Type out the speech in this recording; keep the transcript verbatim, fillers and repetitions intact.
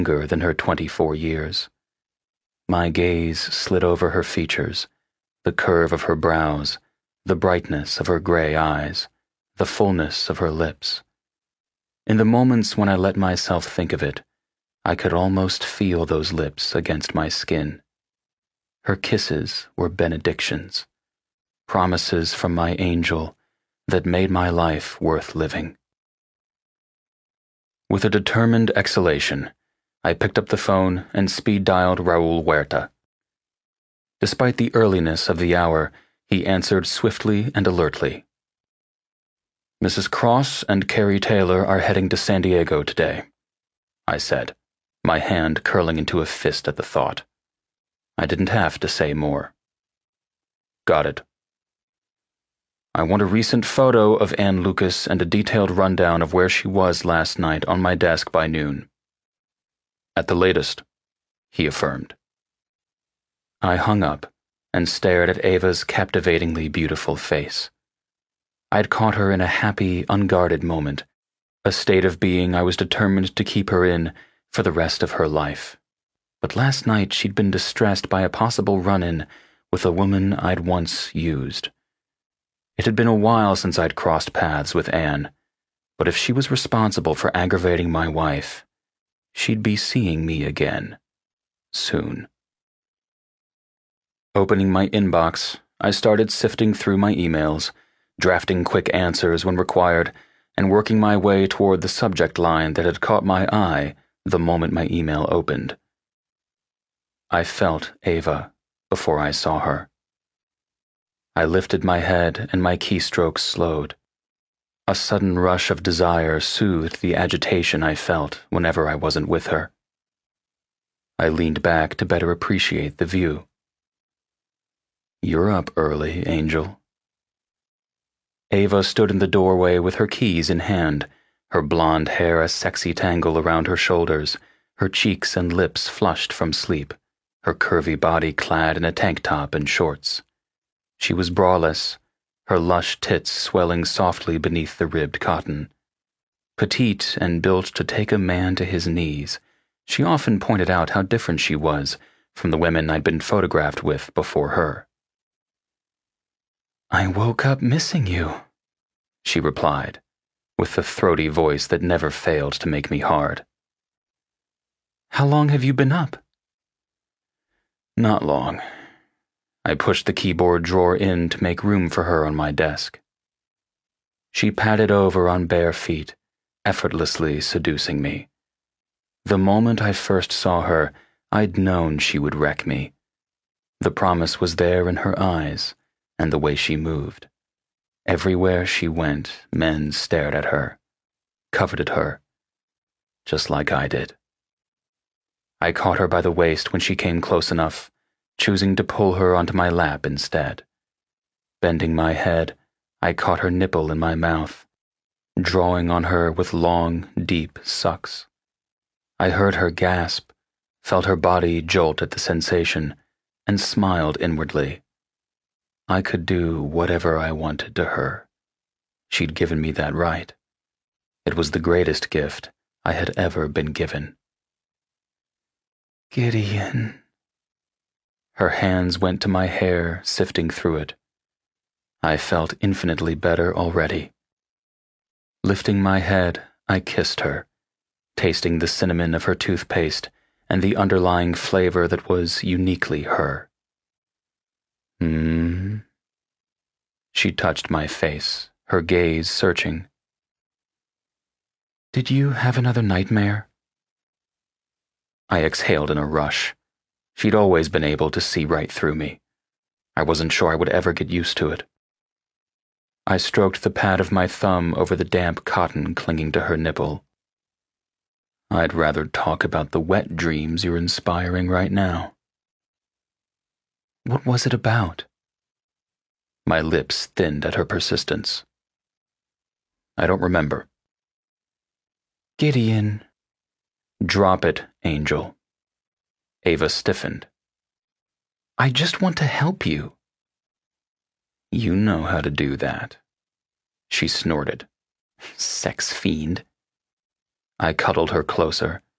younger than her twenty-four years. My gaze slid over her features, the curve of her brows, the brightness of her gray eyes, the fullness of her lips. In the moments when I let myself think of it, I could almost feel those lips against my skin. Her kisses were benedictions, promises from my angel that made my life worth living. With a determined exhalation, I picked up the phone and speed-dialed Raul Huerta. Despite the earliness of the hour, he answered swiftly and alertly. "Missus Cross and Carrie Taylor are heading to San Diego today," I said, my hand curling into a fist at the thought. I didn't have to say more. "Got it. I want a recent photo of Ann Lucas and a detailed rundown of where she was last night on my desk by noon." "At the latest," he affirmed. I hung up and stared at Ava's captivatingly beautiful face. I'd caught her in a happy, unguarded moment, a state of being I was determined to keep her in for the rest of her life. But last night she'd been distressed by a possible run-in with a woman I'd once used. It had been a while since I'd crossed paths with Anne, but if she was responsible for aggravating my wife, she'd be seeing me again. Soon. Opening my inbox, I started sifting through my emails, drafting quick answers when required, and working my way toward the subject line that had caught my eye the moment my email opened. I felt Ava before I saw her. I lifted my head and my keystrokes slowed. A sudden rush of desire soothed the agitation I felt whenever I wasn't with her. I leaned back to better appreciate the view. "You're up early, Angel." Ava stood in the doorway with her keys in hand, her blonde hair a sexy tangle around her shoulders, her cheeks and lips flushed from sleep, her curvy body clad in a tank top and shorts. She was braless, her lush tits swelling softly beneath the ribbed cotton. Petite and built to take a man to his knees, she often pointed out how different she was from the women I'd been photographed with before her. "I woke up missing you," she replied, with the throaty voice that never failed to make me hard. "How long have you been up?" "Not long." I pushed the keyboard drawer in to make room for her on my desk. She padded over on bare feet, effortlessly seducing me. The moment I first saw her, I'd known she would wreck me. The promise was there in her eyes and the way she moved. Everywhere she went, men stared at her, coveted her, just like I did. I caught her by the waist when she came close enough, choosing to pull her onto my lap instead. Bending my head, I caught her nipple in my mouth, drawing on her with long, deep sucks. I heard her gasp, felt her body jolt at the sensation, and smiled inwardly. I could do whatever I wanted to her. She'd given me that right. It was the greatest gift I had ever been given. "Gideon." Her hands went to my hair, sifting through it. I felt infinitely better already. Lifting my head, I kissed her, tasting the cinnamon of her toothpaste and the underlying flavor that was uniquely her. Hmm. She touched my face, her gaze searching. "Did you have another nightmare?" I exhaled in a rush. She'd always been able to see right through me. I wasn't sure I would ever get used to it. I stroked the pad of my thumb over the damp cotton clinging to her nipple. "I'd rather talk about the wet dreams you're inspiring right now." "What was it about?" My lips thinned at her persistence. "I don't remember." "Gideon." "Drop it, Angel." Ava stiffened. "I just want to help you." "You know how to do that." She snorted. "Sex fiend." I cuddled her closer,